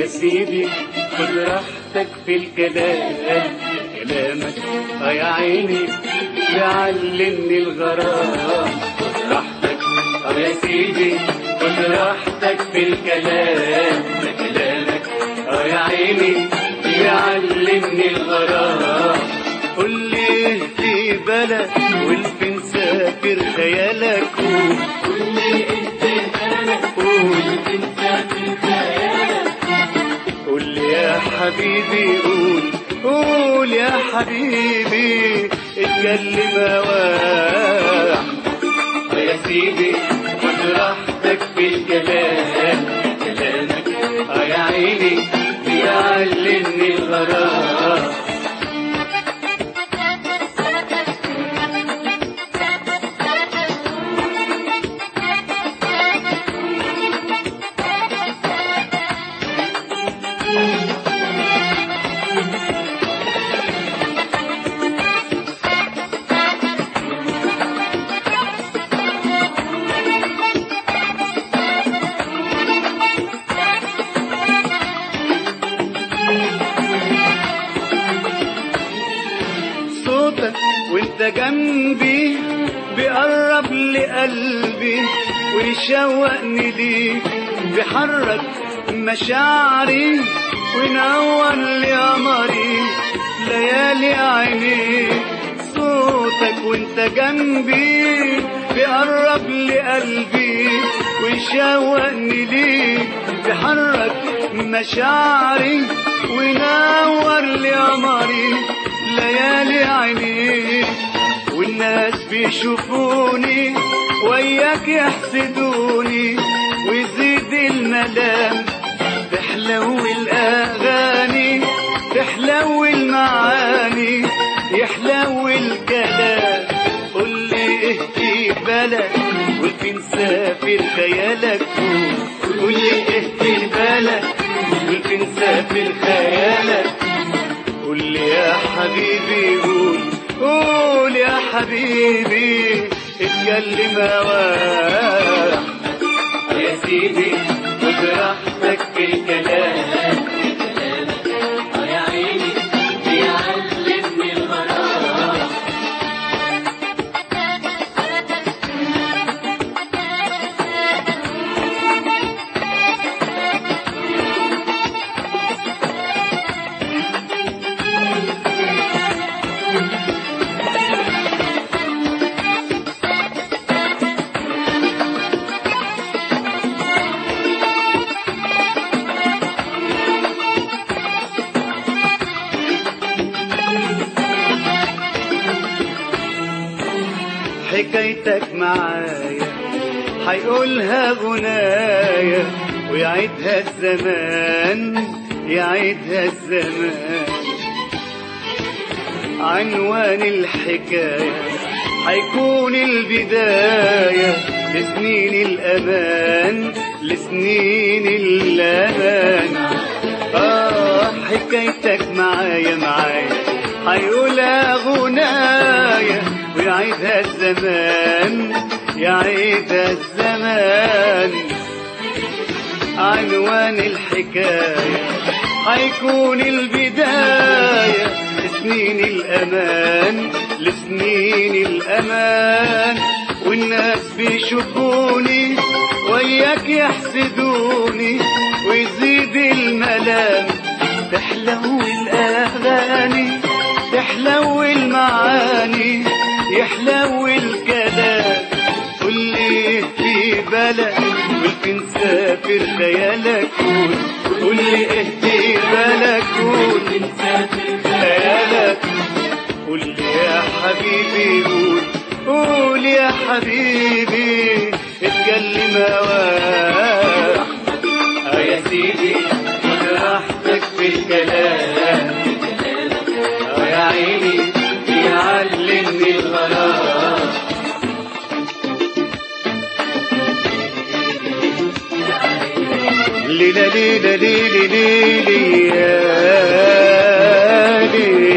يا سيدي خد راحتك في الكلام، كلامك يا عيني بيعلمني الغرام. خد راحتك يا سيدي خد راحتك في الكلام، كلامك يا عيني بيعلمني الغرام. قول لي اهدي بالك والفين سافر خيالك، قول لي اهدي بالك والفين سافر خيالك. قول لي يا حبيبي قول يا حبيبي اتكلم هواك. يا سيدي خد راحتك في الكلام، كلامك يا عيني بيعلمني الغرام. صوتك وانت جنبي بيقرب لقلبي ويشوقني ليك، بيحرك مشاعري وينور لي قمري ليالي عينيك. صوتك وانت جنبي بيقرب لقلبي ويشوقني ليك، بيحرك مشاعري وينور لي قمري ليالي عينيك. والناس بيشوفوني وياك يحسدوني ويزيد الملام، تحلو الأغاني تحلو المعاني يحلو الكلام. قول لي اهدي بالك والفين سافر خيالك، قول لي اهدي بالك والفين سافر خيالك. قول لي يا حبيبي قول يا حبيبي اتكلم هواك. يا سيدي خد راحتك في الكلام، كلامك يا عيني بيعلمني الغرام. حكايتك معايا هيقولها غنايا ويعيدها الزمان يعيدها الزمان. عنوان الحكاية هيكون البداية لسنين الأمان لسنين الأمان. حكايتك معايا هيقولها غنايا ويعيدها الزمان يعيدها الزمان. عنوان الحكاية هيكون البداية لسنين الأمان لسنين الأمان. والناس بيشوفوني وياك يحسدوني ويزيد الملام، تحلو الأغاني تحلو المعاني يحلو الكلام. قول لي اهدي بالك والفين سافر خيالك، قول لي اهدي بالك والفين سافر خيالك. قول لي يا حبيبي قول يا حبيبي اتكلم هواك. يا سيدي خد راحتك في الكلام، يا عيني بيعلمني الغرام. ليلى ليلى ليلى ليلى